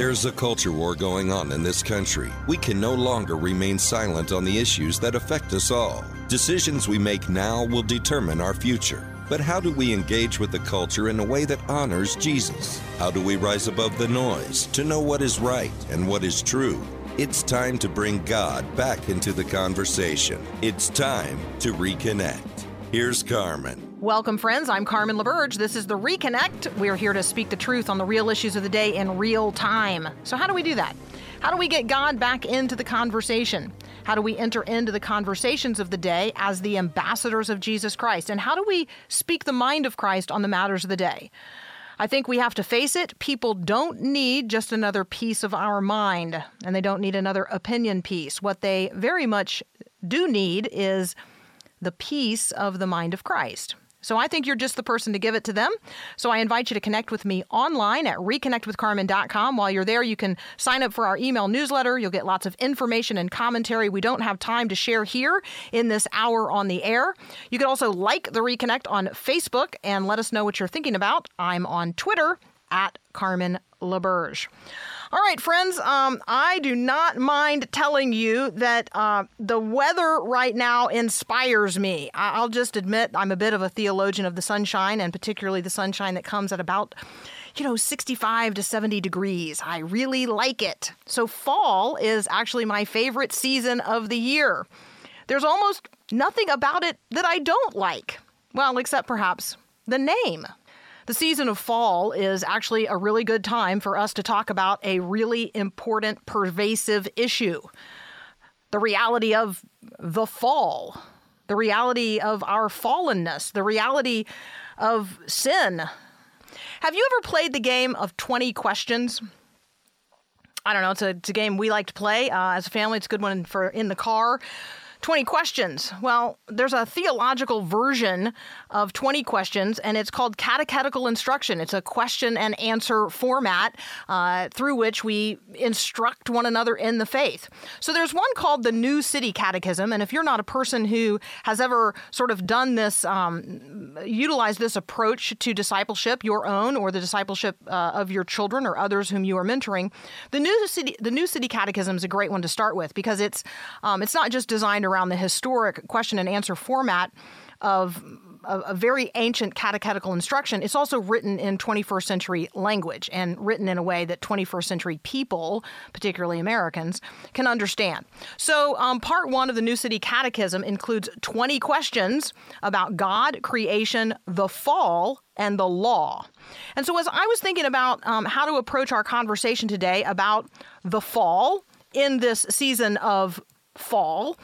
There's a culture war going on in this country. We can no longer remain silent on the issues that affect us all. Decisions we make now will determine our future. But how do we engage with the culture in a way that honors Jesus? How do we rise above the noise to know what is right and what is true? It's time to bring God back into the conversation. It's time to reconnect. Here's Carmen. Welcome, friends. I'm Carmen LaBerge. This is The Reconnect. We're here to speak the truth on the real issues of the day in real time. So how do we do that? How do we get God back into the conversation? How do we enter into the conversations of the day as the ambassadors of Jesus Christ? And how do we speak the mind of Christ on the matters of the day? I think we have to face it. People don't need just another piece of our mind, and they don't need another opinion piece. What they very much do need is the peace of the mind of Christ. So I think you're just the person to give it to them. So I invite you to connect with me online at reconnectwithcarmen.com. While you're there, you can sign up for our email newsletter. You'll get lots of information and commentary we don't have time to share here in this hour on the air. You can also like The Reconnect on Facebook and let us know what you're thinking about. I'm on Twitter at Carmen LaBerge. All right, friends, I do not mind telling you that the weather right now inspires me. I'll just admit I'm a bit of a theologian of the sunshine, and particularly the sunshine that comes at about 65 to 70 degrees. I really like it. So fall is actually my favorite season of the year. There's almost nothing about it that I don't like. Well, except perhaps the name. The season of fall is actually a really good time for us to talk about a really important, pervasive issue. The reality of the fall, the reality of our fallenness, the reality of sin. Have you ever played the game of 20 questions? I don't know, it's a game we like to play as a family. It's a good one for in the car. 20 questions. Well, there's a theological version of 20 questions, and it's called catechetical instruction. It's a question and answer format through which we instruct one another in the faith. So there's one called the New City Catechism, and if you're not a person who has ever sort of done this, utilized this approach to discipleship, your own or the discipleship of your children or others whom you are mentoring, the New City Catechism is a great one to start with because it's not just designed around the historic question and answer format of a very ancient catechetical instruction. It's also written in 21st century language and written in a way that 21st century people, particularly Americans, can understand. So part one of the New City Catechism includes 20 questions about God, creation, the fall, and the law. And so as I was thinking about how to approach our conversation today about the fall in this season of fall,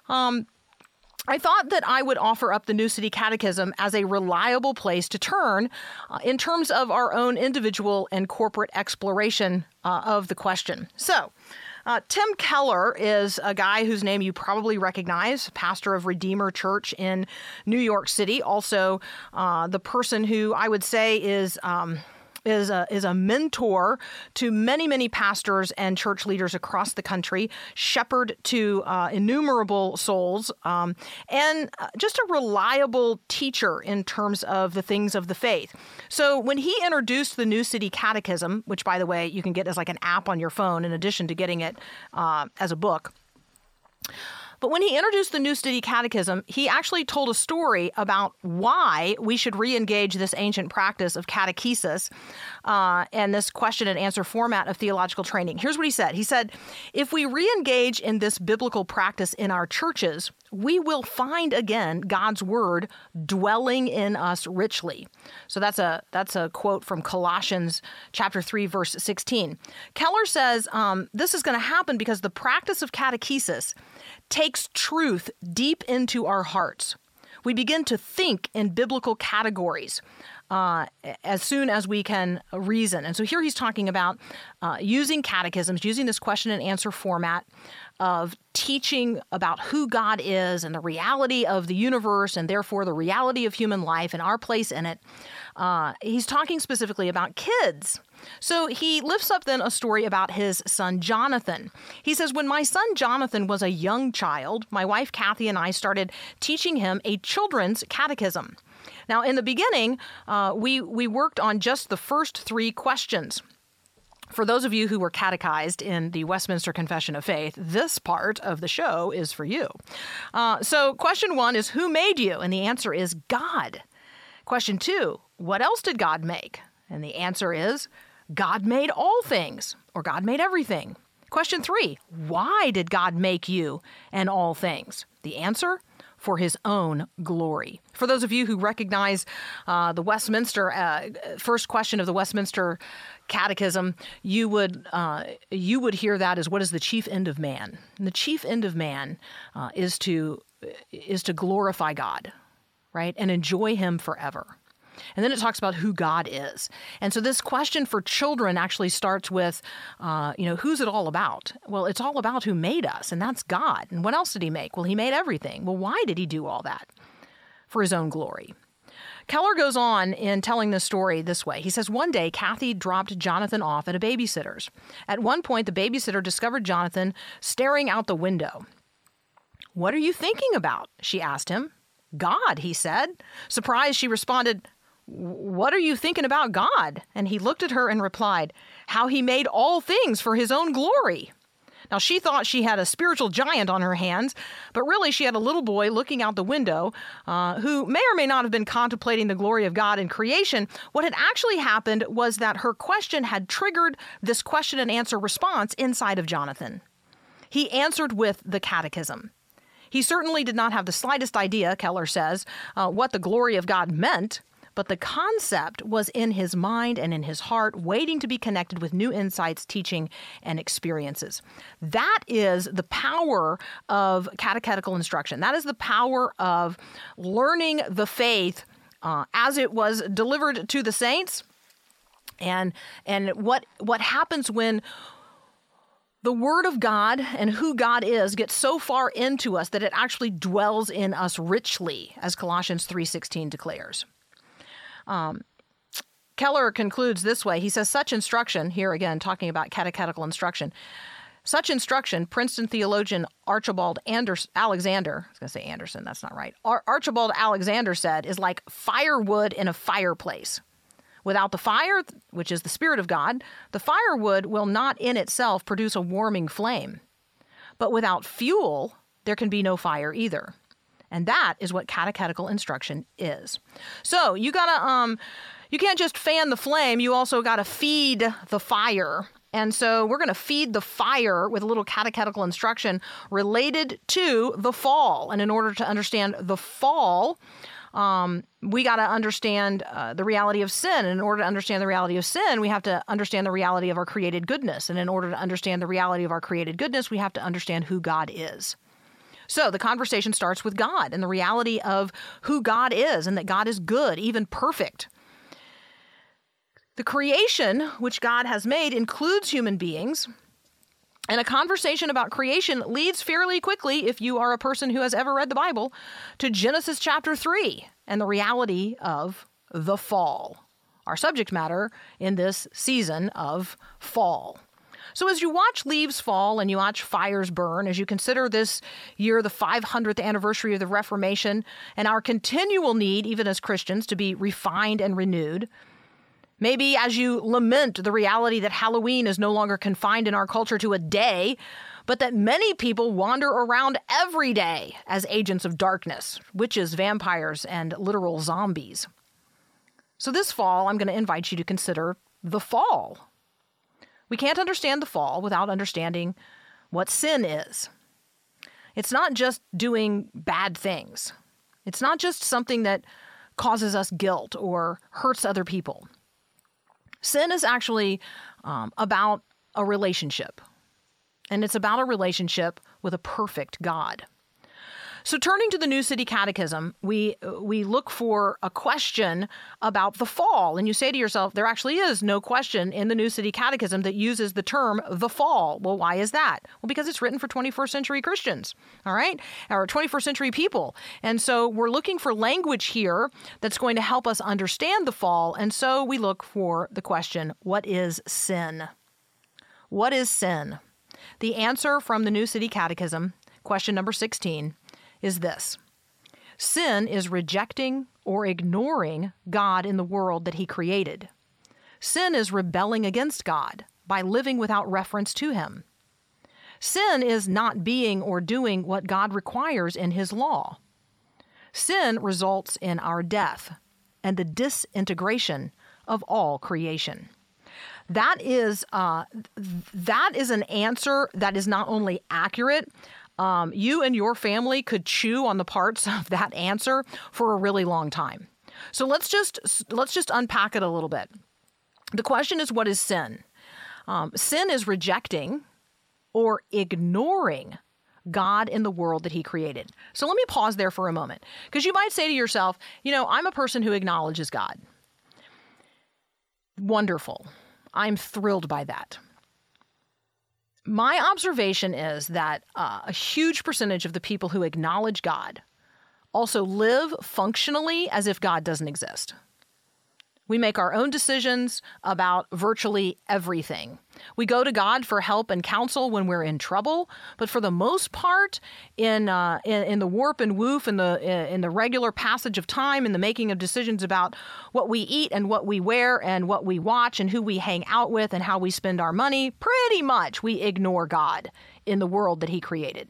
I thought that I would offer up the New City Catechism as a reliable place to turn in terms of our own individual and corporate exploration of the question. So, Tim Keller is a guy whose name you probably recognize, pastor of Redeemer Church in New York City. Also, the person who I would say is a mentor to many, many pastors and church leaders across the country, shepherd to innumerable souls, and just a reliable teacher in terms of the things of the faith. So when he introduced the New City Catechism, which, by the way, you can get as like an app on your phone in addition to getting it as a book, but when he introduced the New City Catechism, he actually told a story about why we should re-engage this ancient practice of catechesis and this question and answer format of theological training. Here's what he said. He said, if we re-engage in this biblical practice in our churches, we will find again God's word dwelling in us richly. So that's a quote from Colossians chapter 3, verse 16. Keller says this is going to happen because the practice of catechesis takes truth deep into our hearts. We begin to think in biblical categories as soon as we can reason. And so here he's talking about using catechisms, using this question and answer format of teaching about who God is and the reality of the universe and therefore the reality of human life and our place in it. He's talking specifically about kids. So he lifts up then a story about his son, Jonathan. He says, when my son, Jonathan, was a young child, my wife, Kathy, and I started teaching him a children's catechism. Now, in the beginning, we worked on just the first 3 questions. For those of you who were catechized in the Westminster Confession of Faith, this part of the show is for you. So question 1 is, who made you? And the answer is God. Question 2, what else did God make? And the answer is, God made all things, or God made everything. Question 3, why did God make you and all things? The answer, for his own glory. For those of you who recognize the Westminster, first question of the Westminster Catechism, you would hear that as, what is the chief end of man? And the chief end of man is to glorify God, right, and enjoy him forever. And then it talks about who God is. And so this question for children actually starts with, who's it all about? Well, it's all about who made us, and that's God. And what else did he make? Well, he made everything. Well, why did he do all that? For his own glory. Keller goes on in telling this story this way. He says, one day, Kathy dropped Jonathan off at a babysitter's. At one point, the babysitter discovered Jonathan staring out the window. "What are you thinking about?" she asked him. "God," he said. Surprised, she responded, "What are you thinking about God?" And he looked at her and replied, "How he made all things for his own glory." Now, she thought she had a spiritual giant on her hands, but really she had a little boy looking out the window who may or may not have been contemplating the glory of God in creation. What had actually happened was that her question had triggered this question and answer response inside of Jonathan. He answered with the catechism. He certainly did not have the slightest idea, Keller says, what the glory of God meant, but the concept was in his mind and in his heart, waiting to be connected with new insights, teaching, and experiences. That is the power of catechetical instruction. That is the power of learning the faith as it was delivered to the saints, and what happens when the Word of God and who God is gets so far into us that it actually dwells in us richly, as Colossians 3:16 declares. Keller concludes this way. He says, such instruction, here again talking about catechetical instruction, such instruction, Princeton theologian Archibald Alexander, I was going to say Anderson, that's not right, Archibald Alexander said, is like firewood in a fireplace. Without the fire, which is the Spirit of God, the firewood will not in itself produce a warming flame. But without fuel, there can be no fire either. And that is what catechetical instruction is. So you gotta, you can't just fan the flame. You also gotta feed the fire. And so we're gonna feed the fire with a little catechetical instruction related to the fall. And in order to understand the fall, we got to understand the reality of sin. And in order to understand the reality of sin, we have to understand the reality of our created goodness. And in order to understand the reality of our created goodness, we have to understand who God is. So the conversation starts with God and the reality of who God is and that God is good, even perfect. The creation which God has made includes human beings. And a conversation about creation leads fairly quickly, if you are a person who has ever read the Bible, to Genesis chapter 3 and the reality of the fall, our subject matter in this season of fall. So as you watch leaves fall and you watch fires burn, as you consider this year the 500th anniversary of the Reformation and our continual need, even as Christians, to be refined and renewed, maybe as you lament the reality that Halloween is no longer confined in our culture to a day, but that many people wander around every day as agents of darkness, witches, vampires, and literal zombies. So this fall, I'm going to invite you to consider the fall. We can't understand the fall without understanding what sin is. It's not just doing bad things. It's not just something that causes us guilt or hurts other people. Sin is actually about a relationship, and it's about a relationship with a perfect God. So turning to the New City Catechism, we look for a question about the fall. And you say to yourself, there actually is no question in the New City Catechism that uses the term the fall. Well, why is that? Well, because it's written for 21st century Christians, all right, or 21st century people. And so we're looking for language here that's going to help us understand the fall. And so we look for the question, what is sin? What is sin? The answer from the New City Catechism, question number 16, is this. Sin is rejecting or ignoring God in the world that he created. Sin is rebelling against God by living without reference to him. Sin is not being or doing what God requires in his law. Sin results in our death and the disintegration of all creation. That is an answer that is not only accurate. You and your family could chew on the parts of that answer for a really long time. So let's just unpack it a little bit. The question is, what is sin? Sin is rejecting or ignoring God in the world that he created. So let me pause there for a moment, because you might say to yourself, I'm a person who acknowledges God. Wonderful. I'm thrilled by that. My observation is that a huge percentage of the people who acknowledge God also live functionally as if God doesn't exist. We make our own decisions about virtually everything. We go to God for help and counsel when we're in trouble, but for the most part, in the warp and woof, in the regular passage of time, in the making of decisions about what we eat and what we wear and what we watch and who we hang out with and how we spend our money, pretty much we ignore God in the world that he created.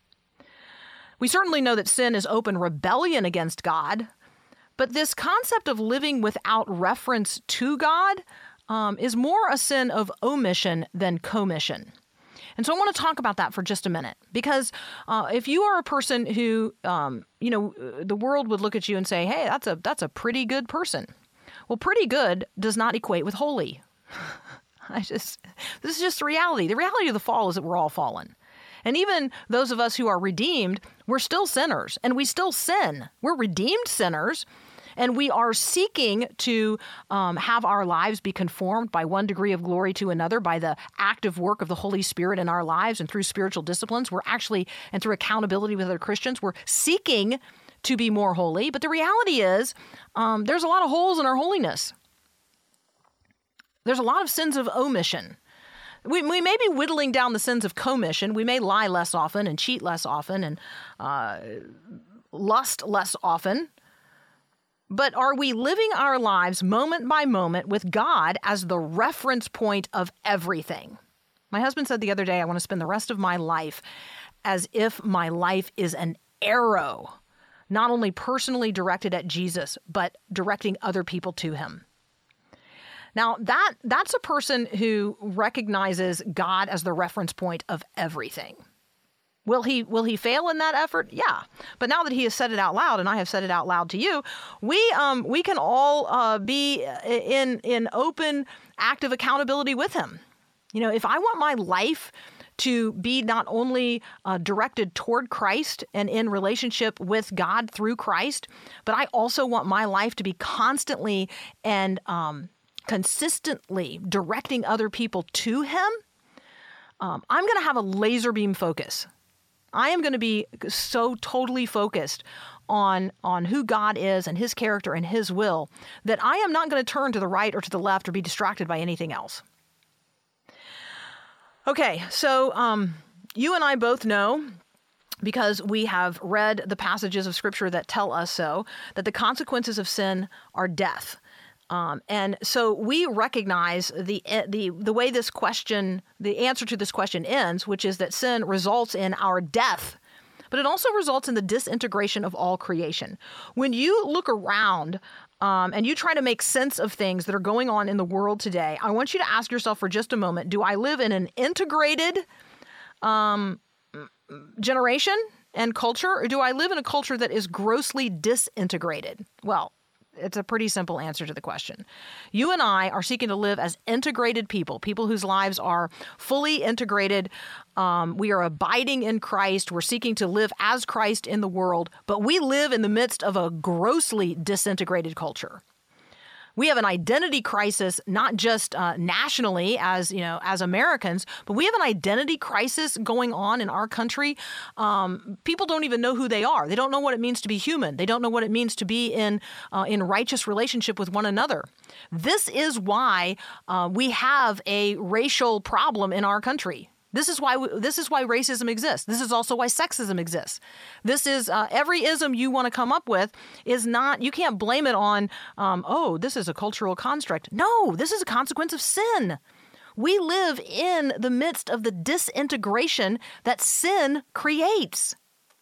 We certainly know that sin is open rebellion against God. But this concept of living without reference to God is more a sin of omission than commission. And so I want to talk about that for just a minute, because if you are a person who, the world would look at you and say, hey, that's a pretty good person. Well, pretty good does not equate with holy. This is just the reality. The reality of the fall is that we're all fallen. And even those of us who are redeemed, we're still sinners and we still sin. We're redeemed sinners, and we are seeking to have our lives be conformed by one degree of glory to another by the active work of the Holy Spirit in our lives and through spiritual disciplines. We're actually, and through accountability with other Christians, we're seeking to be more holy. But the reality is there's a lot of holes in our holiness. There's a lot of sins of omission. We may be whittling down the sins of commission. We may lie less often and cheat less often and lust less often. But are we living our lives moment by moment with God as the reference point of everything? My husband said the other day, I want to spend the rest of my life as if my life is an arrow, not only personally directed at Jesus, but directing other people to him. Now, that's a person who recognizes God as the reference point of everything. Will he fail in that effort? Yeah. But now that he has said it out loud, and I have said it out loud to you, we can all be in open, active accountability with him. If I want my life to be not only directed toward Christ and in relationship with God through Christ, but I also want my life to be constantly and consistently directing other people to him, I'm going to have a laser beam focus. I am going to be so totally focused on who God is and his character and his will that I am not going to turn to the right or to the left or be distracted by anything else. Okay, so you and I both know, because we have read the passages of Scripture that tell us so, that the consequences of sin are death. And so we recognize the way this question, the answer to this question ends, which is that sin results in our death, but it also results in the disintegration of all creation. When you look around and you try to make sense of things that are going on in the world today, I want you to ask yourself for just a moment, do I live in an integrated generation and culture, or do I live in a culture that is grossly disintegrated? Well, it's a pretty simple answer to the question. You and I are seeking to live as integrated people whose lives are fully integrated. We are abiding in Christ. We're seeking to live as Christ in the world, but we live in the midst of a grossly disintegrated culture. We have an identity crisis, not just nationally as Americans, but we have an identity crisis going on in our country. People don't even know who they are. They don't know what it means to be human. They don't know what it means to be in righteous relationship with one another. This is why we have a racial problem in our country. This is why racism exists. This is also why sexism exists. This is every ism you want to come up with is not, you can't blame it on, this is a cultural construct. No, this is a consequence of sin. We live in the midst of the disintegration that sin creates.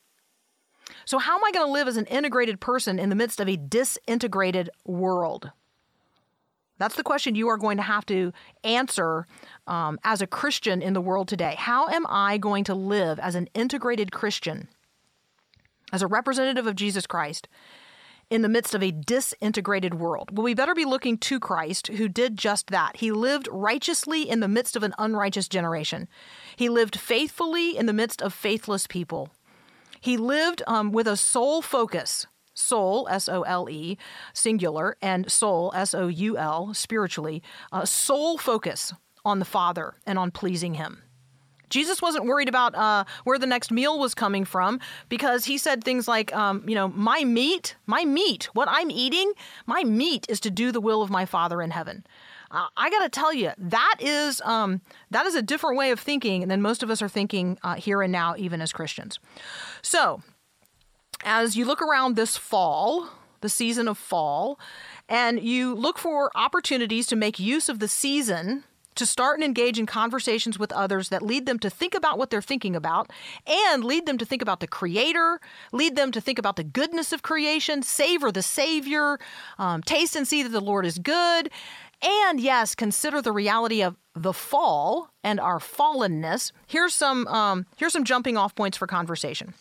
So how am I going to live as an integrated person in the midst of a disintegrated world? That's the question you are going to have to answer as a Christian in the world today. How am I going to live as an integrated Christian, as a representative of Jesus Christ, in the midst of a disintegrated world? Well, we better be looking to Christ, who did just that. He lived righteously in the midst of an unrighteous generation. He lived faithfully in the midst of faithless people. He lived with a sole focus, soul, S-O-L-E, singular, and soul, S-O-U-L, spiritually, sole focus on the Father and on pleasing him. Jesus wasn't worried about where the next meal was coming from, because he said things like, my meat, what I'm eating, my meat is to do the will of my Father in heaven. I got to tell you, that is a different way of thinking than most of us are thinking here and now, even as Christians. So, as you look around this fall, the season of fall, and you look for opportunities to make use of the season to start and engage in conversations with others that lead them to think about what they're thinking about, and lead them to think about the Creator, lead them to think about the goodness of creation, savor the Savior, taste and see that the Lord is good, and yes, consider the reality of the fall and our fallenness. Here's some jumping off points for conversation.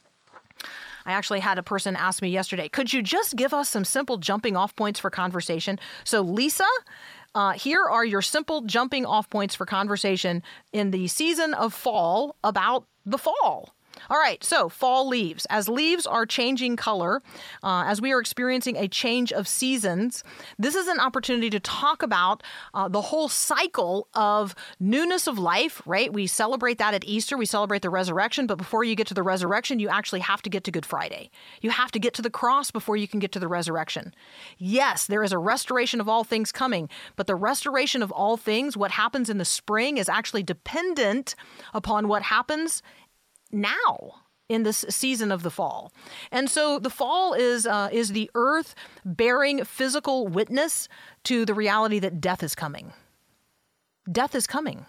I actually had a person ask me yesterday, could you just give us some simple jumping off points for conversation? So Lisa, here are your simple jumping off points for conversation in the season of fall about the fall. All right, so fall leaves. As leaves are changing color, as we are experiencing a change of seasons, this is an opportunity to talk about the whole cycle of newness of life, right? We celebrate that at Easter. We celebrate the resurrection. But before you get to the resurrection, you actually have to get to Good Friday. You have to get to the cross before you can get to the resurrection. Yes, there is a restoration of all things coming, but the restoration of all things, what happens in the spring, is actually dependent upon what happens now in this season of the fall. And so the fall is the earth bearing physical witness to the reality that death is coming. Death is coming.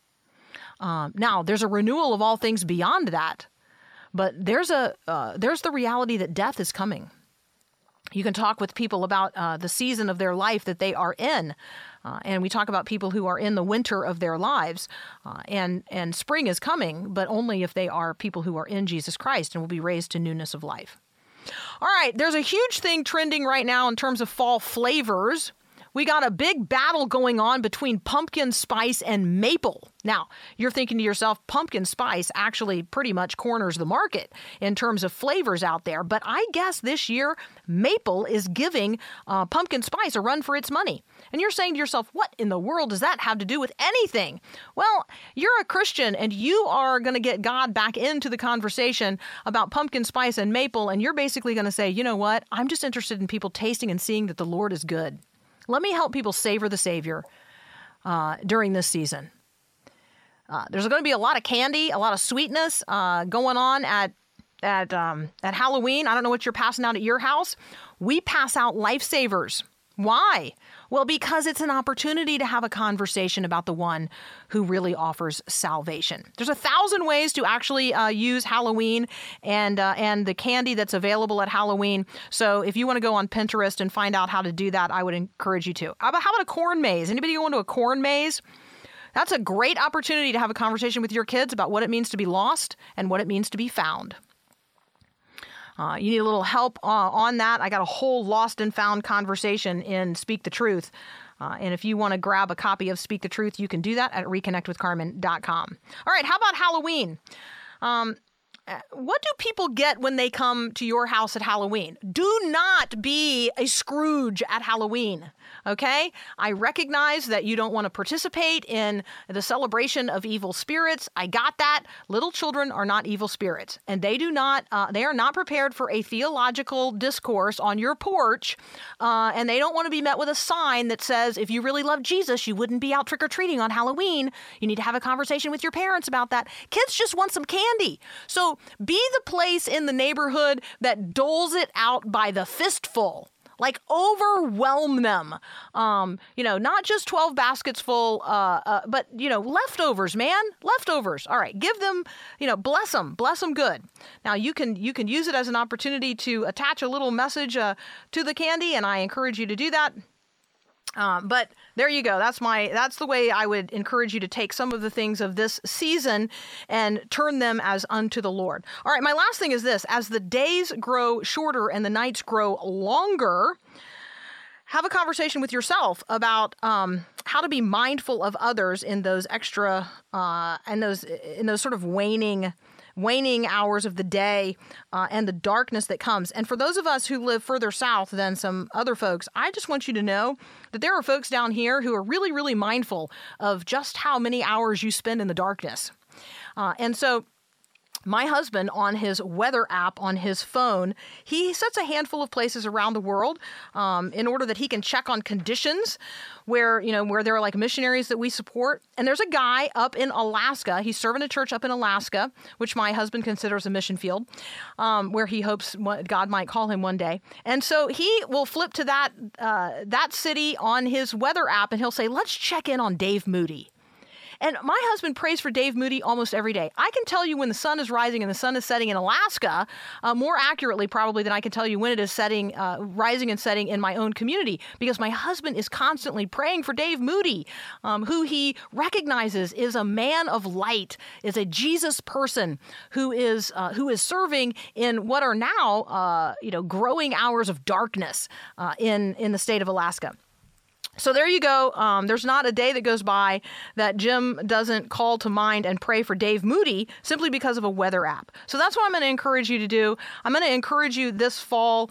Now, there's a renewal of all things beyond that, but there's the reality that death is coming. You can talk with people about the season of their life that they are in. And we talk about people who are in the winter of their lives, and spring is coming, but only if they are people who are in Jesus Christ and will be raised to newness of life. All right, there's a huge thing trending right now in terms of fall flavors. We got a big battle going on between pumpkin spice and maple. Now, you're thinking to yourself, pumpkin spice actually pretty much corners the market in terms of flavors out there. But I guess this year, maple is giving pumpkin spice a run for its money. And you're saying to yourself, what in the world does that have to do with anything? Well, you're a Christian and you are going to get God back into the conversation about pumpkin spice and maple. And you're basically going to say, you know what? I'm just interested in people tasting and seeing that the Lord is good. Let me help people savor the Savior during this season. There's going to be a lot of candy, a lot of sweetness going on at Halloween. I don't know what you're passing out at your house. We pass out lifesavers. Why? Well, because it's an opportunity to have a conversation about the one who really offers salvation. There's 1,000 ways to actually use Halloween and the candy that's available at Halloween. So if you want to go on Pinterest and find out how to do that, I would encourage you to. How about a corn maze? Anybody going to a corn maze? That's a great opportunity to have a conversation with your kids about what it means to be lost and what it means to be found. You need a little help on that. I got a whole lost and found conversation in Speak the Truth. And if you want to grab a copy of Speak the Truth, you can do that at reconnectwithcarmen.com. All right, how about Halloween? What do people get when they come to your house at Halloween? Do not be a Scrooge at Halloween, okay? I recognize that you don't want to participate in the celebration of evil spirits. I got that. Little children are not evil spirits, and they are not prepared for a theological discourse on your porch, and they don't want to be met with a sign that says, if you really love Jesus, you wouldn't be out trick-or-treating on Halloween. You need to have a conversation with your parents about that. Kids just want some candy. So be the place in the neighborhood that doles it out by the fistful Like overwhelm them. Not just 12 baskets full, but, leftovers, man, leftovers. All right. Give them, bless them good. Now you can use it as an opportunity to attach a little message to the candy, and I encourage you to do that. But there you go. That's the way I would encourage you to take some of the things of this season and turn them as unto the Lord. All right. My last thing is this: as the days grow shorter and the nights grow longer, have a conversation with yourself about how to be mindful of others in those extra in those sort of waning hours of the day and the darkness that comes. And for those of us who live further south than some other folks, I just want you to know that there are folks down here who are really, really mindful of just how many hours you spend in the darkness. And so my husband, on his weather app on his phone, he sets a handful of places around the world in order that he can check on conditions where there are like missionaries that we support. And there's a guy up in Alaska. He's serving a church up in Alaska, which my husband considers a mission field, where he hopes God might call him one day. And so he will flip to that city on his weather app, and he'll say, let's check in on Dave Moody. And my husband prays for Dave Moody almost every day. I can tell you when the sun is rising and the sun is setting in Alaska more accurately probably than I can tell you when it is rising and setting in my own community, because my husband is constantly praying for Dave Moody, who he recognizes is a man of light, is a Jesus person who is serving in what are now growing hours of darkness in the state of Alaska. So there you go. There's not a day that goes by that Jim doesn't call to mind and pray for Dave Moody simply because of a weather app. So that's what I'm going to encourage you to do. I'm going to encourage you this fall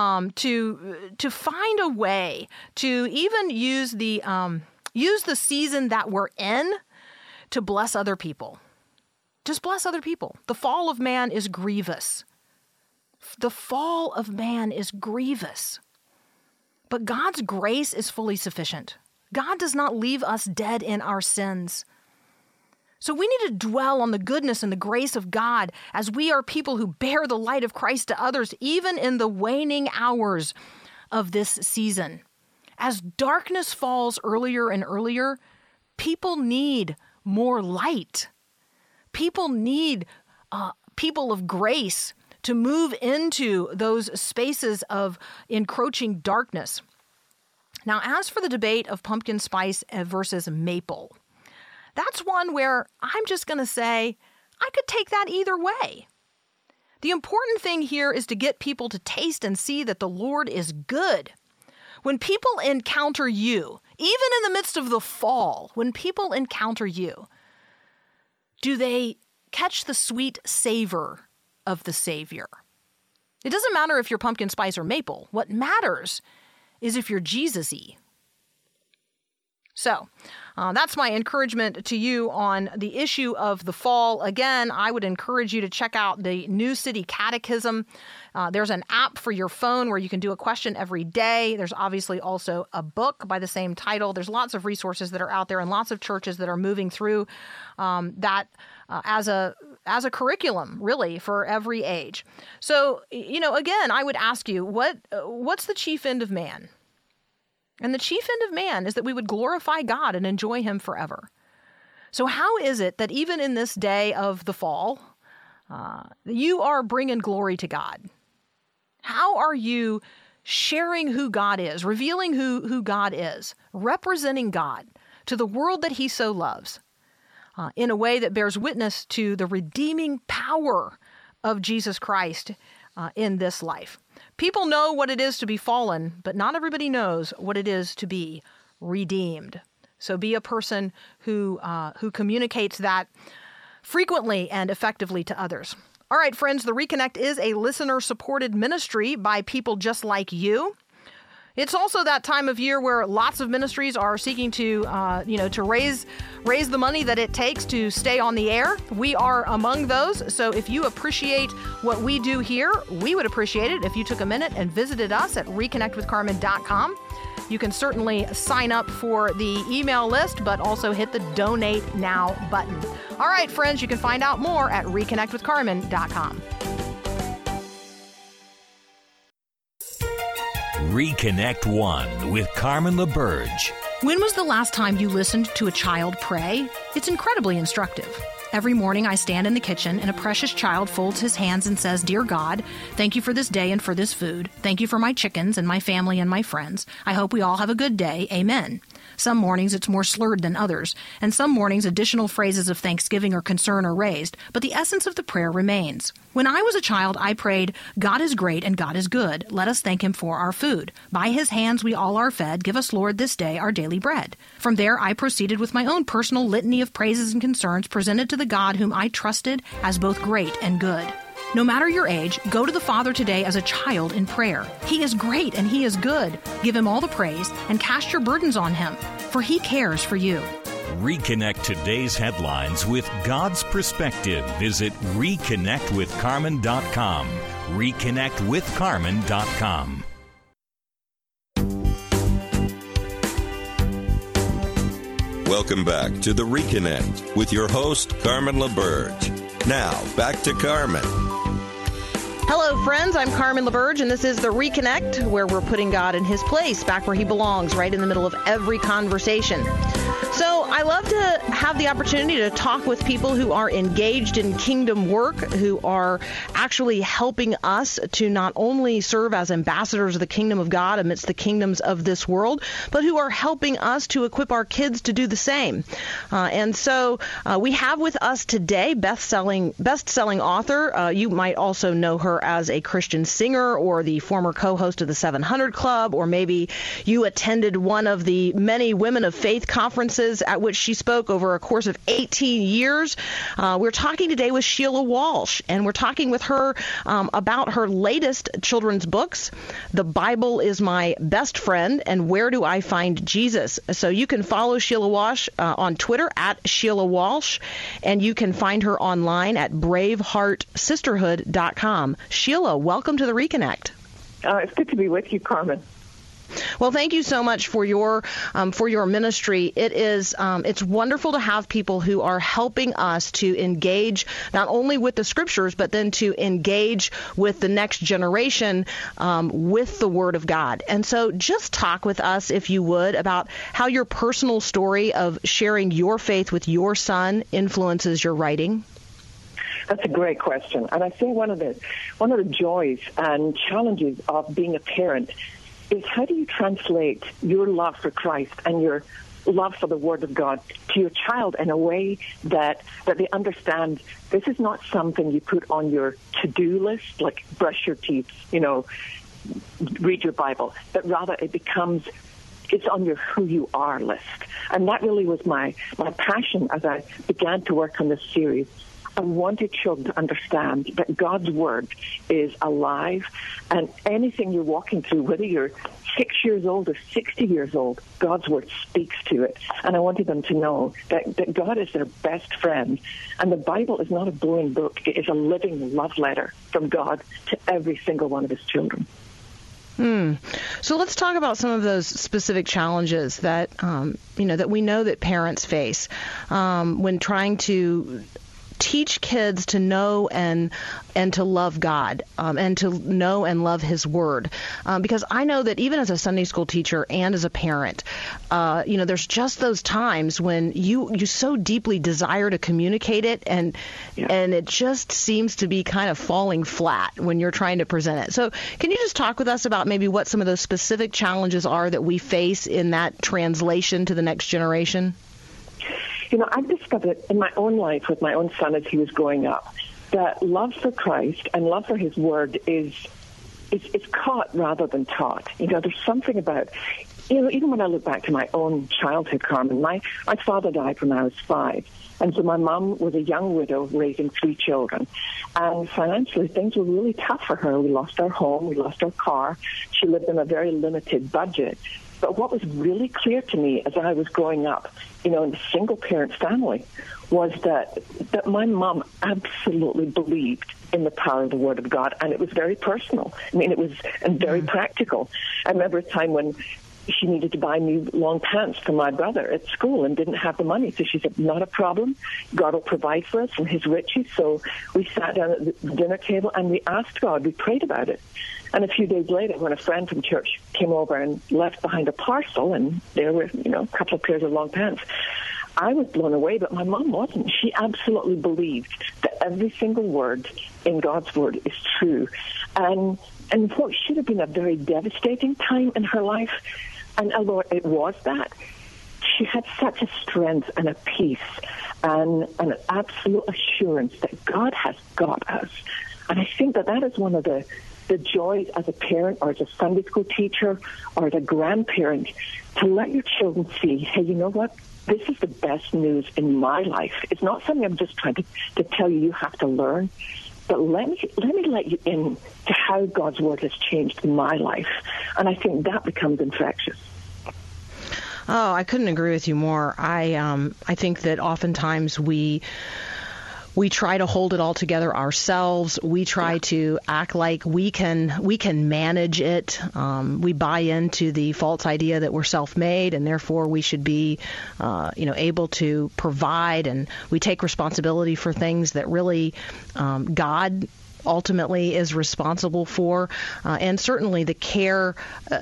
to find a way to even use the season that we're in to bless other people. Just bless other people. The fall of man is grievous. The fall of man is grievous. But God's grace is fully sufficient. God does not leave us dead in our sins. So we need to dwell on the goodness and the grace of God as we are people who bear the light of Christ to others, even in the waning hours of this season. As darkness falls earlier and earlier, people need more light. People need people of grace to move into those spaces of encroaching darkness. Now, as for the debate of pumpkin spice versus maple, that's one where I'm just going to say I could take that either way. The important thing here is to get people to taste and see that the Lord is good. When people encounter you, even in the midst of the fall, when people encounter you, do they catch the sweet savor of the Savior? It doesn't matter if you're pumpkin spice or maple. What matters is if you're Jesus-y. So that's my encouragement to you on the issue of the fall. Again, I would encourage you to check out the New City Catechism. There's an app for your phone where you can do a question every day. There's obviously also a book by the same title. There's lots of resources that are out there and lots of churches that are moving through that as a curriculum, really, for every age. So, again, I would ask you, what's the chief end of man? And the chief end of man is that we would glorify God and enjoy him forever. So how is it that even in this day of the fall, you are bringing glory to God? How are you sharing who God is, revealing who God is, representing God to the world that he so loves in a way that bears witness to the redeeming power of Jesus Christ in this life? People know what it is to be fallen, but not everybody knows what it is to be redeemed. So be a person who communicates that frequently and effectively to others. All right, friends, The Reconnect is a listener-supported ministry by people just like you. It's also that time of year where lots of ministries are seeking to raise the money that it takes to stay on the air. We are among those. So if you appreciate what we do here, we would appreciate it if you took a minute and visited us at reconnectwithcarmen.com. You can certainly sign up for the email list, but also hit the Donate Now button. All right, friends, you can find out more at reconnectwithcarmen.com. Reconnect One with Carmen LaBerge. When was the last time you listened to a child pray? It's incredibly instructive. Every morning I stand in the kitchen and a precious child folds his hands and says, "Dear God, thank you for this day and for this food. Thank you for my chickens and my family and my friends. I hope we all have a good day. Amen." Some mornings it's more slurred than others, and some mornings additional phrases of thanksgiving or concern are raised, but the essence of the prayer remains. When I was a child, I prayed, "God is great and God is good. Let us thank him for our food. By his hands we all are fed. Give us, Lord, this day our daily bread." From there, I proceeded with my own personal litany of praises and concerns presented to the God whom I trusted as both great and good. No matter your age, go to the Father today as a child in prayer. He is great and he is good. Give him all the praise and cast your burdens on him, for he cares for you. Reconnect today's headlines with God's perspective. Visit reconnectwithcarmen.com. reconnectwithcarmen.com. Welcome back to The Reconnect with your host, Carmen LaBerge. Now, back to Carmen. Hello, friends. I'm Carmen LaBerge, and this is The Reconnect, where we're putting God in his place, back where he belongs, right in the middle of every conversation. So I love to have the opportunity to talk with people who are engaged in kingdom work, who are actually helping us to not only serve as ambassadors of the kingdom of God amidst the kingdoms of this world, but who are helping us to equip our kids to do the same. And so we have with us today best-selling author. You might also know her as a Christian singer or the former co-host of the 700 Club, or maybe you attended one of the many Women of Faith conferences at which she spoke over a course of 18 years. We're talking today with Sheila Walsh, and we're talking with her about her latest children's books, The Bible is My Best Friend, and Where Do I Find Jesus? So you can follow Sheila Walsh on Twitter at Sheila Walsh, and you can find her online at braveheartsisterhood.com. Sheila, welcome to The Reconnect. It's good to be with you, Carmen. Well, thank you so much for your ministry. It's wonderful to have people who are helping us to engage not only with the scriptures, but then to engage with the next generation with the Word of God. And so just talk with us, if you would, about how your personal story of sharing your faith with your son influences your writing. That's a great question. And I think one of the joys and challenges of being a parent is, how do you translate your love for Christ and your love for the Word of God to your child in a way that they understand this is not something you put on your to-do list, like brush your teeth, read your Bible, but rather it's on your who you are list. And that really was my passion as I began to work on this series. I wanted children to understand that God's Word is alive, and anything you're walking through, whether you're 6 years old or 60 years old, God's Word speaks to it. And I wanted them to know that God is their best friend, and the Bible is not a boring book. It is a living love letter from God to every single one of his children. So let's talk about some of those specific challenges that, that we know that parents face when trying to teach kids to know and to love God and to know and love his Word. Because I know that even as a Sunday school teacher and as a parent, there's just those times when you so deeply desire to communicate it and it just seems to be kind of falling flat when you're trying to present it. So can you just talk with us about maybe what some of those specific challenges are that we face in that translation to the next generation? I've discovered in my own life with my own son as he was growing up that love for Christ and love for his Word is caught rather than taught. There's something about, even when I look back to my own childhood, Carmen, my father died when I was 5. And so my mom was a young widow raising 3 children. And financially, things were really tough for her. We lost our home. We lost our car. She lived in a very limited budget. But what was really clear to me as I was growing up, in a single-parent family, was that my mom absolutely believed in the power of the Word of God, and it was very personal. It was very practical. I remember a time when she needed to buy new long pants for my brother at school and didn't have the money. So she said, not a problem. God will provide for us from his riches. So we sat down at the dinner table and we asked God. We prayed about it. And a few days later, when a friend from church came over and left behind a parcel, and there were, a couple of pairs of long pants, I was blown away, but my mom wasn't. She absolutely believed that every single word in God's Word is true. And what should have been a very devastating time in her life, and although it was that, she had such a strength and a peace and an absolute assurance that God has got us. And I think that is one of the joys as a parent or as a Sunday school teacher or as a grandparent, to let your children see, hey, you know what? This is the best news in my life. It's not something I'm just trying to tell you have to learn, but let me let you in to how God's Word has changed my life. And I think that becomes infectious. Oh, I couldn't agree with you more. I think that oftentimes we try to hold it all together ourselves. We try to act like we can manage it. We buy into the false idea that we're self-made and therefore we should be, able to provide, and we take responsibility for things that really God ultimately is responsible for, and certainly the care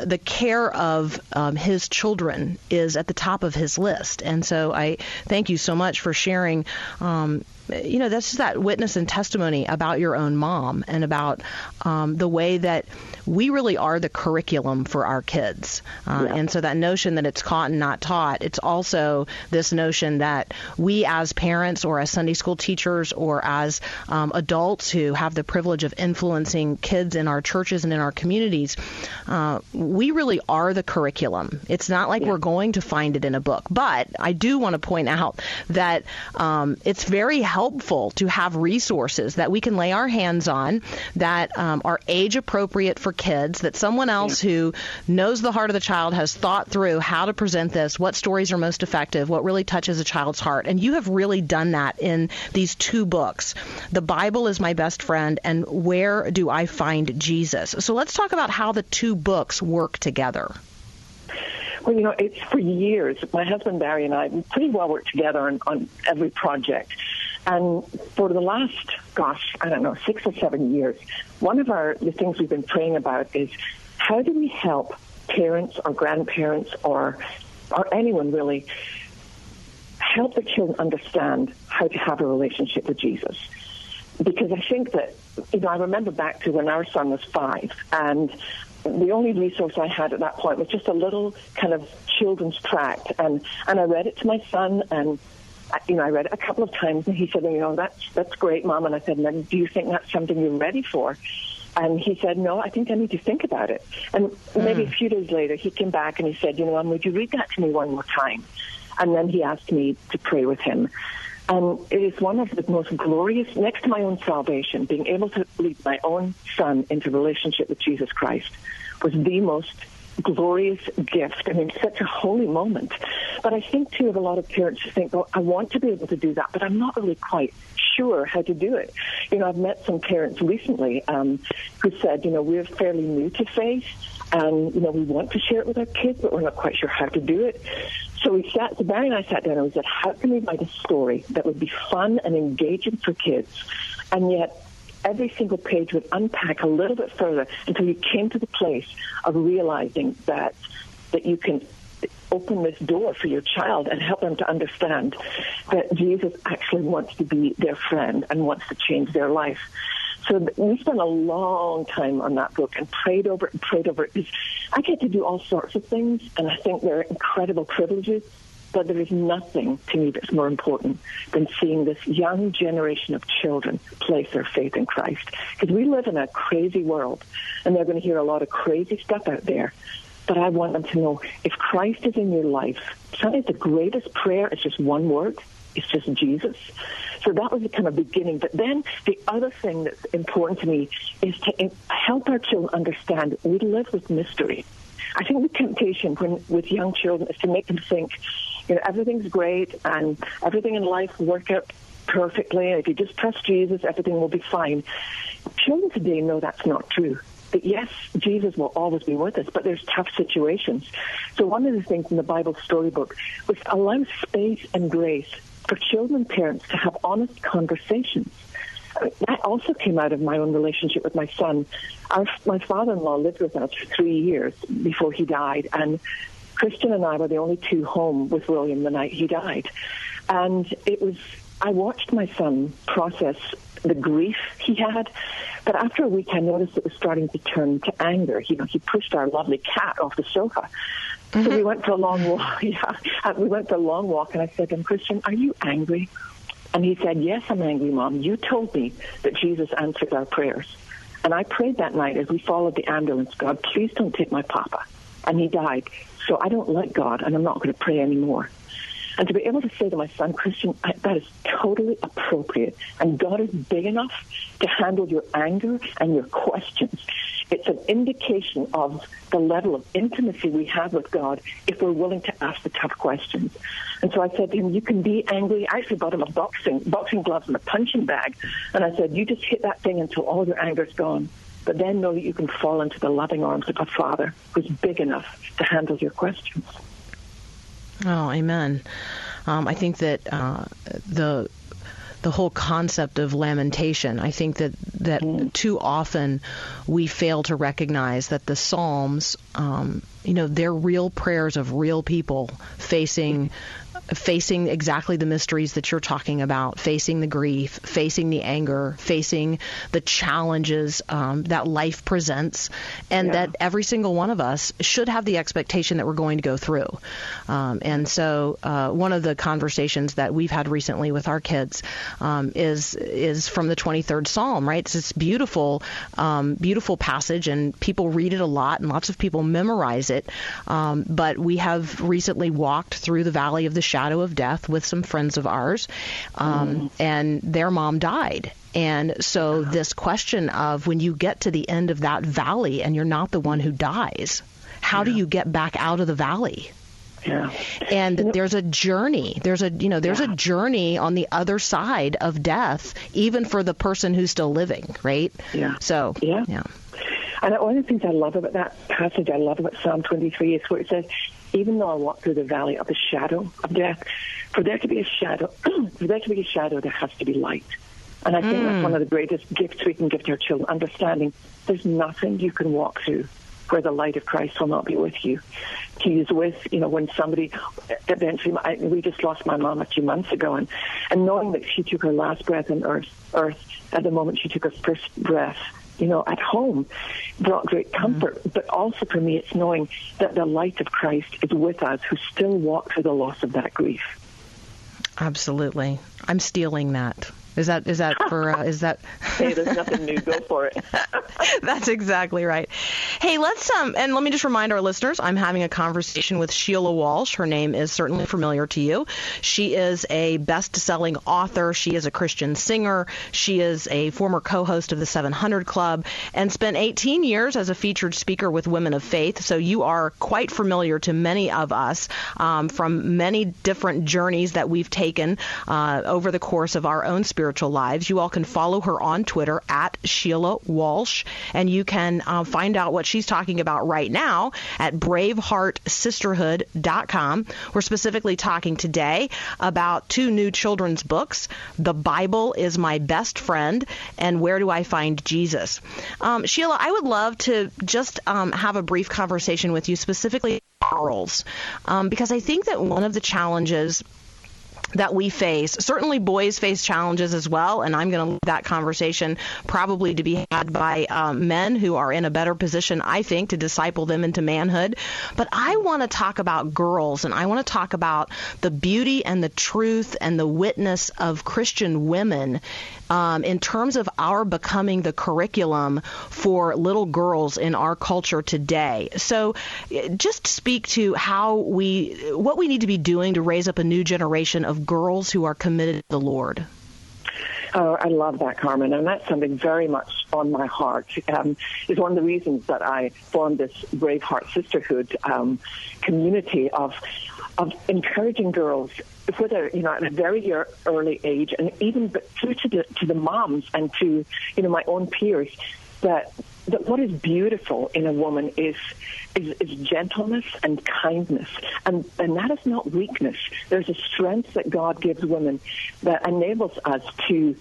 of his children is at the top of his list. And so I thank you so much for sharing. This is that witness and testimony about your own mom and about the way that we really are the curriculum for our kids. And so that notion that it's caught and not taught, it's also this notion that we as parents or as Sunday school teachers or as adults who have the privilege of influencing kids in our churches and in our communities, we really are the curriculum. It's not like we're going to find it in a book. But I do want to point out that it's very helpful to have resources that we can lay our hands on that are age appropriate for kids, that someone else who knows the heart of the child has thought through how to present this, what stories are most effective, what really touches a child's heart. And you have really done that in these two books, The Bible is My Best Friend and Where Do I Find Jesus? So let's talk about how the two books work together. Well, it's for years. My husband Barry and I pretty well worked together on every project. And for the last, 6 or 7 years, one of the things we've been praying about is how do we help parents or grandparents or anyone really help the children understand how to have a relationship with Jesus? Because I think that, I remember back to when our son was 5, and the only resource I had at that point was just a little kind of children's tract, and I read it to my son, and I read it a couple of times, and he said, that's great, Mom. And I said, do you think that's something you're ready for? And he said, no, I think I need to think about it. And maybe a few days later, he came back and he said, Mom, would you read that to me one more time? And then he asked me to pray with him. And it is one of the most glorious, next to my own salvation, being able to lead my own son into relationship with Jesus Christ was the most glorious gift. Such a holy moment. But I think, too, of a lot of parents who think, I want to be able to do that, but I'm not really quite sure how to do it. I've met some parents recently who said, we're fairly new to faith, and, we want to share it with our kids, but we're not quite sure how to do it. So Barry and I sat down and we said, how can we write a story that would be fun and engaging for kids, and yet every single page would unpack a little bit further until you came to the place of realizing that you can open this door for your child and help them to understand that Jesus actually wants to be their friend and wants to change their life. So we spent a long time on that book and prayed over it. I get to do all sorts of things, and I think they're incredible privileges. But there is nothing to me that's more important than seeing this young generation of children place their faith in Christ. Because we live in a crazy world, and they're going to hear a lot of crazy stuff out there. But I want them to know, if Christ is in your life, sometimes the greatest prayer is just one word. It's just Jesus. So that was the kind of beginning. But then the other thing that's important to me is to help our children understand we live with mystery. I think the temptation with young children is to make them think, everything's great and everything in life will work out perfectly. If you just trust Jesus, everything will be fine. Children today know that's not true. But yes, Jesus will always be with us, but there's tough situations. So one of the things in the Bible storybook was to allow space and grace for children and parents to have honest conversations. that also came out of my own relationship with my son. My father-in-law lived with us for 3 years before he died, and Christian and I were the only two home with William the night he died. And I watched my son process the grief he had, but after a week I noticed it was starting to turn to anger. He pushed our lovely cat off the sofa. So we went for a long walk. We went for a long walk, and I said to him, Christian, are you angry? And he said, yes, I'm angry, Mom. You told me that Jesus answered our prayers. And I prayed that night as we followed the ambulance, God, please don't take my papa. And he died. So I don't like God, and I'm not going to pray anymore. And to be able to say to my son, Christian, that is totally appropriate. And God is big enough to handle your anger and your questions. It's an indication of the level of intimacy we have with God if we're willing to ask the tough questions. And so I said to him, you can be angry. I actually bought him a boxing gloves and a punching bag. And I said, you just hit that thing until all your anger's gone. But then know that you can fall into the loving arms of a Father who's big enough to handle your questions. Oh, amen. I think that the whole concept of lamentation, I think that too often we fail to recognize that the Psalms, they're real prayers of real people facing exactly the mysteries that you're talking about, facing the grief, facing the anger, facing the challenges that life presents, and that every single one of us should have the expectation that we're going to go through. And so one of the conversations that we've had recently with our kids is from the 23rd Psalm, right? It's this beautiful passage, and people read it a lot, and lots of people memorize it. But we have recently walked through the valley of the shadow of death with some friends of ours, and their mom died. And so this question of when you get to the end of that valley and you're not the one who dies, how do you get back out of the valley? Yeah. And there's a journey. There's a journey on the other side of death, even for the person who's still living, right? Yeah. So, yeah. And one of the things I love about that passage, I love about Psalm 23, is where it says, even though I walk through the valley of the shadow of death, for there to be a shadow, there has to be light. And I think that's one of the greatest gifts we can give to our children, understanding there's nothing you can walk through where the light of Christ will not be with you. To use with, when somebody, eventually, we just lost my mom a few months ago, and knowing that she took her last breath on earth at the moment she took her first breath, at home, brought great comfort. But also for me, it's knowing that the light of Christ is with us, who still walk through the loss of that grief. Absolutely. I'm stealing that. Is that Hey, there's nothing new. Go for it. That's exactly right. Hey, let's and let me just remind our listeners, I'm having a conversation with Sheila Walsh. Her name is certainly familiar to you. She is a best-selling author. She is a Christian singer. She is a former co-host of the 700 Club and spent 18 years as a featured speaker with Women of Faith. So you are quite familiar to many of us from many different journeys that we've taken over the course of our own spiritual lives. You all can follow her on Twitter at Sheila Walsh, and you can find out what she's talking about right now at braveheartsisterhood.com. We're specifically talking today about 2 new children's books, The Bible is My Best Friend, and Where Do I Find Jesus? Sheila, I would love to just have a brief conversation with you specifically girls, because I think that one of the challenges that we face, certainly boys face challenges as well, and I'm going to leave that conversation probably to be had by men who are in a better position, I think, to disciple them into manhood. But I want to talk about girls, and I want to talk about the beauty and the truth and the witness of Christian women in terms of our becoming the curriculum for little girls in our culture today. So just speak to what we need to be doing to raise up a new generation of girls who are committed to the Lord. Oh, I love that, Carmen, and that's something very much on my heart. It's one of the reasons that I formed this Braveheart Sisterhood community of encouraging girls, whether at a very early age, and even through to the moms and to my own peers, that what is beautiful in a woman is gentleness and kindness, and that is not weakness. There's a strength that God gives women that enables us to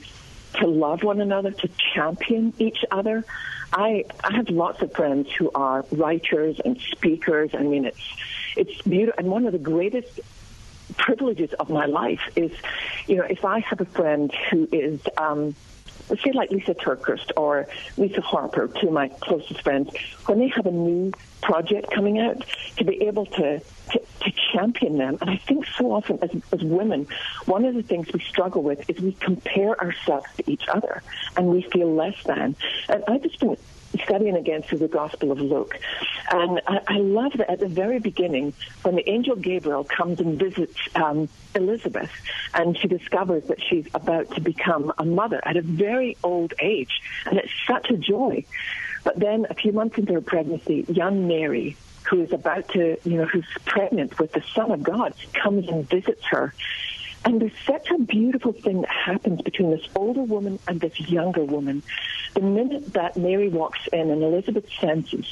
to love one another, to champion each other. I have lots of friends who are writers and speakers. I mean, it's beautiful. And one of the greatest privileges of my life is, if I have a friend who is, let's say like Lisa TerKeurst or Lisa Harper, two of my closest friends, when they have a new project coming out, to be able to champion them. And I think so often as women, one of the things we struggle with is we compare ourselves to each other and we feel less than. And I've just been studying again through the Gospel of Luke. And I love that at the very beginning, when the angel Gabriel comes and visits Elizabeth, and she discovers that she's about to become a mother at a very old age. And it's such a joy. But then a few months into her pregnancy, young Mary, who is about to, who's pregnant with the Son of God, comes and visits her. And there's such a beautiful thing that happens between this older woman and this younger woman. The minute that Mary walks in and Elizabeth senses,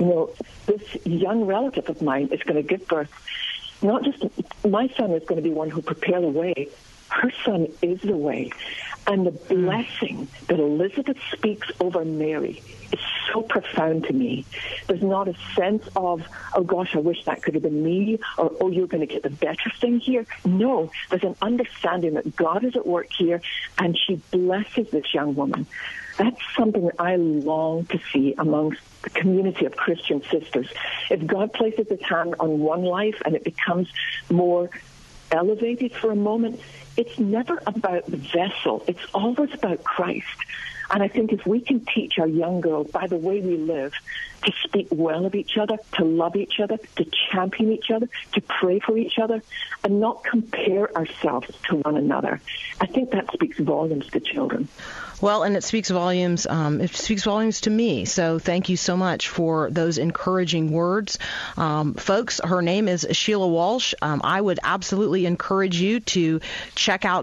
this young relative of mine is going to give birth, not just my son is going to be one who'll prepare the way, her son is the way. And the blessing that Elizabeth speaks over Mary is so profound to me. There's not a sense of, oh gosh, I wish that could have been me, or oh, you're going to get the better thing here. No, there's an understanding that God is at work here, and she blesses this young woman. That's something that I long to see amongst the community of Christian sisters. If God places his hand on one life and it becomes more elevated for a moment, it's never about the vessel. It's always about Christ. And I think if we can teach our young girls, by the way we live, to speak well of each other, to love each other, to champion each other, to pray for each other, and not compare ourselves to one another, I think that speaks volumes to children. Well, and it speaks volumes. It speaks volumes to me. So thank you so much for those encouraging words. Folks, her name is Sheila Walsh. I would absolutely encourage you to check out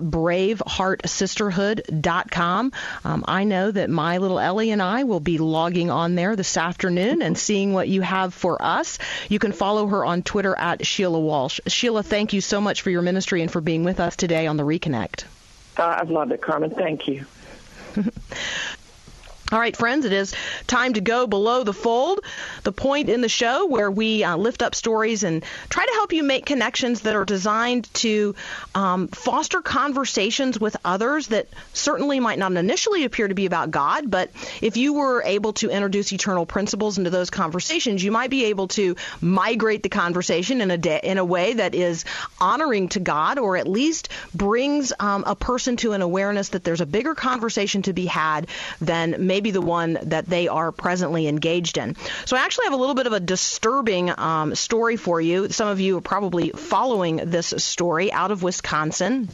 braveheartsisterhood.com. I know that my little Ellie and I will be logging on there this afternoon and seeing what you have for us. You can follow her on Twitter at Sheila Walsh. Sheila, thank you so much for your ministry and for being with us today on the Reconnect. I've loved it, Carmen. Thank you. All right, friends, it is time to go below the fold, the point in the show where we lift up stories and try to help you make connections that are designed to foster conversations with others that certainly might not initially appear to be about God, but if you were able to introduce eternal principles into those conversations, you might be able to migrate the conversation in a way that is honoring to God, or at least brings a person to an awareness that there's a bigger conversation to be had than maybe the one that they are presently engaged in. So I actually have a little bit of a disturbing story for you. Some of you are probably following this story out of Wisconsin.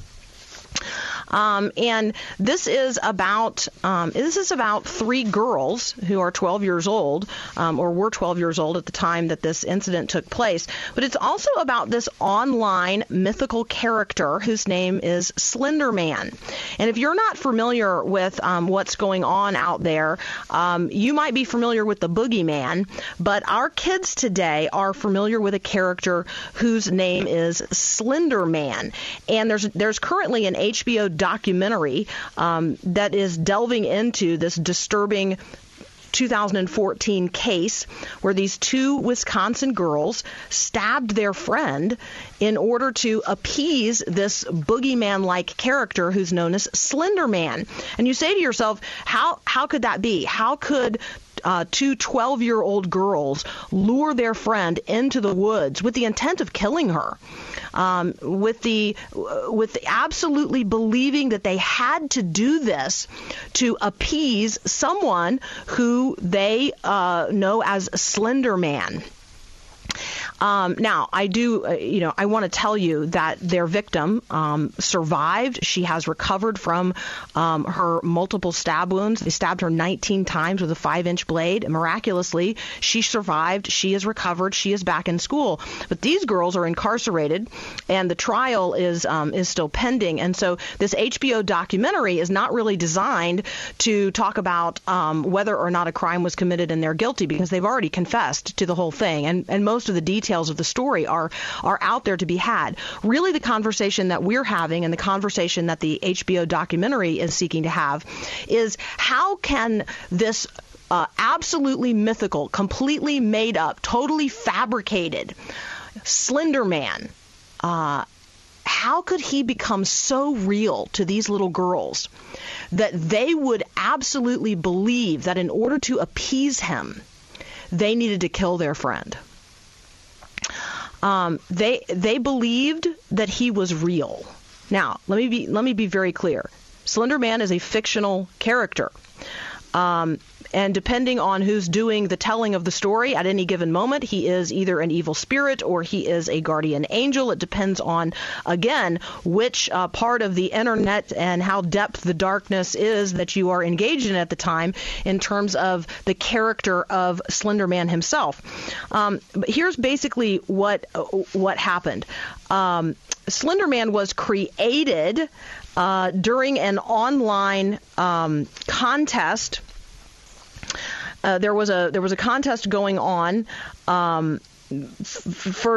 And this is about three girls who are 12 years old, or were 12 years old at the time that this incident took place. But it's also about this online mythical character whose name is Slender Man. And if you're not familiar with what's going on out there, you might be familiar with the boogeyman. But our kids today are familiar with a character whose name is Slender Man. And there's currently an HBO documentary that is delving into this disturbing 2014 case where these two Wisconsin girls stabbed their friend in order to appease this boogeyman-like character who's known as Slender Man. And you say to yourself, how could that be? How could two 12-year-old girls lure their friend into the woods with the intent of killing her, with absolutely believing that they had to do this to appease someone who they know as Slender Man? Now, I do, I want to tell you that their victim survived. She has recovered from her multiple stab wounds. They stabbed her 19 times with a 5-inch blade. Miraculously, she survived. She has recovered. She is back in school. But these girls are incarcerated, and the trial is still pending. And so this HBO documentary is not really designed to talk about whether or not a crime was committed and they're guilty, because they've already confessed to the whole thing. And most of the details details of the story are out there to be had. Really, the conversation that we're having and the conversation that the HBO documentary is seeking to have is how can this absolutely mythical, completely made up, totally fabricated Slender Man, how could he become so real to these little girls that they would absolutely believe that in order to appease him, they needed to kill their friend? They believed that he was real. Now, let me be very clear. Slender Man is a fictional character. And depending on who's doing the telling of the story at any given moment, he is either an evil spirit or he is a guardian angel. It depends on, again, which part of the internet and how depth the darkness is that you are engaged in at the time in terms of the character of Slender Man himself. But here's basically what happened. Slender Man was created during an online contest. There was a contest going on for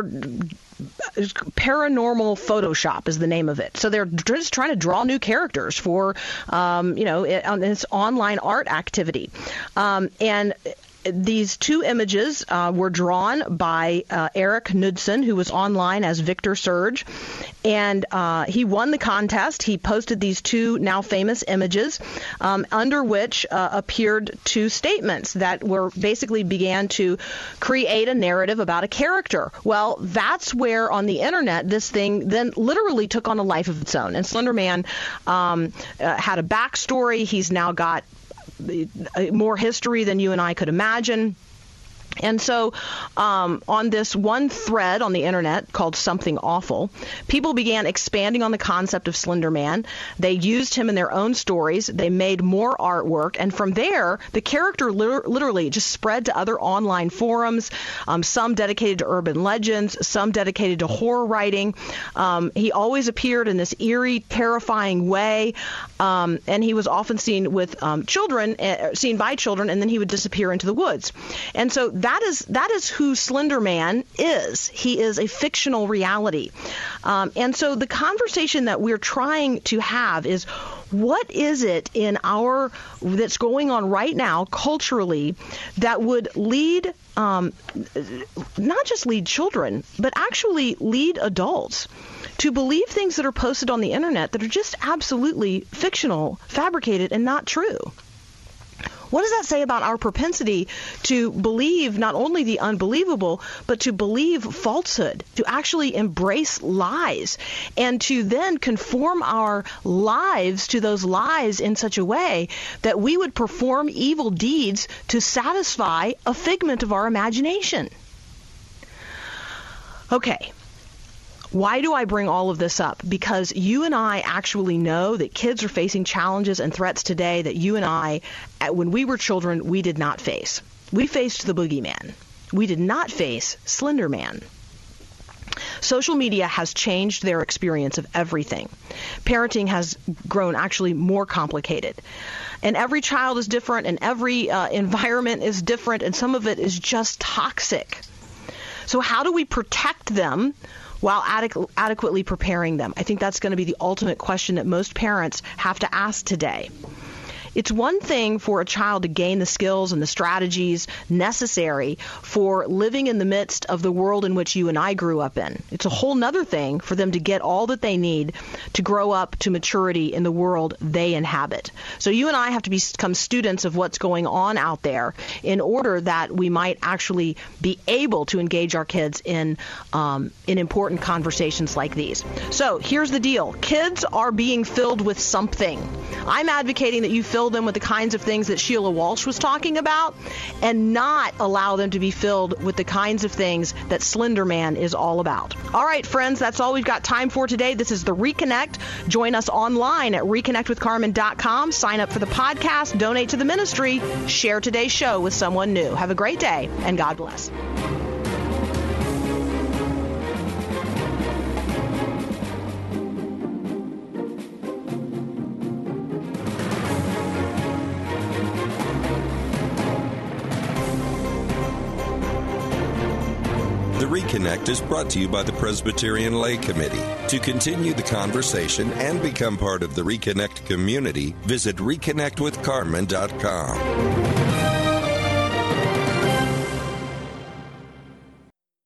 Paranormal Photoshop is the name of it. So they're just trying to draw new characters for on this online art activity, and these two images were drawn by Eric Knudsen, who was online as Victor Surge, and he won the contest. He posted these two now famous images, under which appeared two statements that were basically began to create a narrative about a character. Well, that's where on the internet this thing then literally took on a life of its own. And Slender Man had a backstory. He's now got more history than you and I could imagine. And so on this one thread on the internet called Something Awful, people began expanding on the concept of Slender Man. They used him in their own stories. They made more artwork. And from there, the character literally just spread to other online forums, some dedicated to urban legends, some dedicated to horror writing. He always appeared in this eerie, terrifying way. And he was often seen with seen by children, and then he would disappear into the woods. And so that is who Slender Man is. He is a fictional reality. And so the conversation that we're trying to have is, what is it in that's going on right now culturally that would lead, not just lead children, but actually lead adults to believe things that are posted on the internet that are just absolutely fictional, fabricated, and not true? What does that say about our propensity to believe not only the unbelievable, but to believe falsehood, to actually embrace lies, and to then conform our lives to those lies in such a way that we would perform evil deeds to satisfy a figment of our imagination? Okay. Why do I bring all of this up? Because you and I actually know that kids are facing challenges and threats today that you and I, when we were children, we did not face. We faced the boogeyman. We did not face Slender Man. Social media has changed their experience of everything. Parenting has grown actually more complicated. And every child is different, and every environment is different, and some of it is just toxic. So how do we protect them while adequately preparing them? I think that's going to be the ultimate question that most parents have to ask today. It's one thing for a child to gain the skills and the strategies necessary for living in the midst of the world in which you and I grew up in. It's a whole nother thing for them to get all that they need to grow up to maturity in the world they inhabit. So you and I have to become students of what's going on out there in order that we might actually be able to engage our kids in important conversations like these. So here's the deal. Kids are being filled with something. I'm advocating that you fill them with the kinds of things that Sheila Walsh was talking about, and not allow them to be filled with the kinds of things that Slender Man is all about. All right, friends, that's all we've got time for today. This is The Reconnect. Join us online at reconnectwithcarmen.com. Sign up for the podcast, donate to the ministry, share today's show with someone new. Have a great day, and God bless. The Reconnect is brought to you by the Presbyterian Lay Committee. To continue the conversation and become part of the Reconnect community, visit reconnectwithcarmen.com.